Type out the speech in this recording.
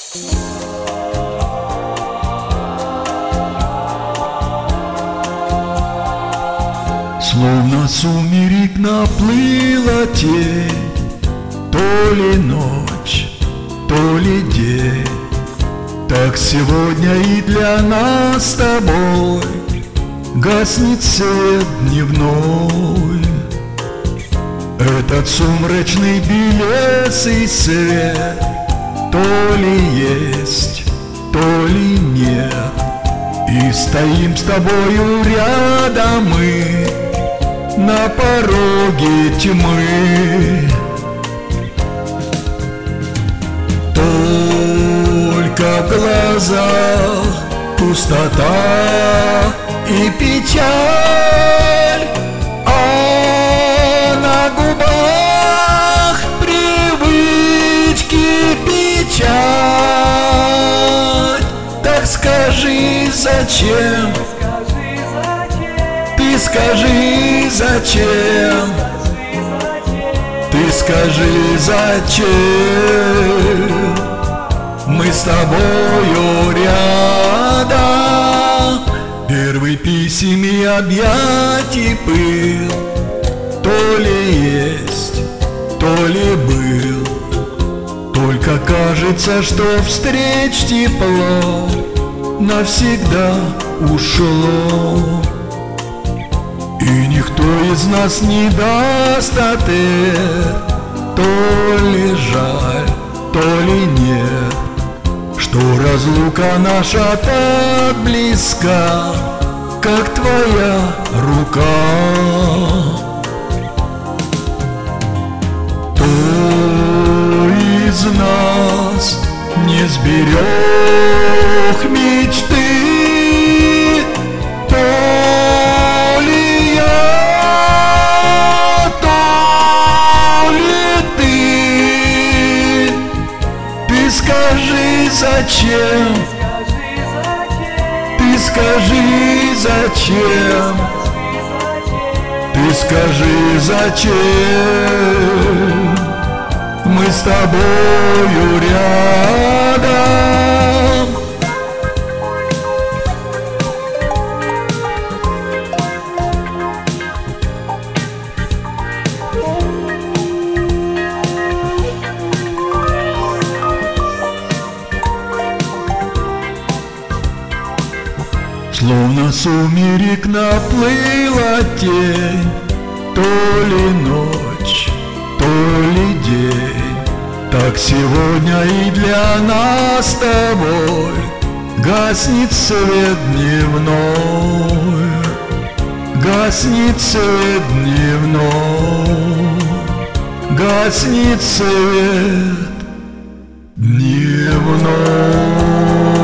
Словно сумерек наплыла тень, то ли ночь, то ли день. Так сегодня и для нас с тобой гаснет свет дневной. Этот сумрачный белесый свет то ли есть, то ли нет. И стоим с тобою рядом мы на пороге тьмы. Только в глазах пустота и печаль, а на губах привычки печать. Так скажи, зачем? Ты скажи, зачем? Ты скажи, зачем? Мы с тобою рядом. Первый писем и объятий пыл то ли есть, то ли был. Только кажется, что встреч тепло навсегда ушло. И никто из нас не даст ответ, то ли жаль, то ли нет, что разлука наша так близка, как твоя рука. Кто из нас не сберег мечты, то ли я, то ли ты. Ты скажи, зачем? Ты скажи, зачем? Ты скажи, зачем? Мы с тобою рядом. Словно сумерек наплыла тень, то ли ночь, то ли день. Так сегодня и для нас с тобой гаснет свет дневной. Гаснет свет дневной. Гаснет свет дневной.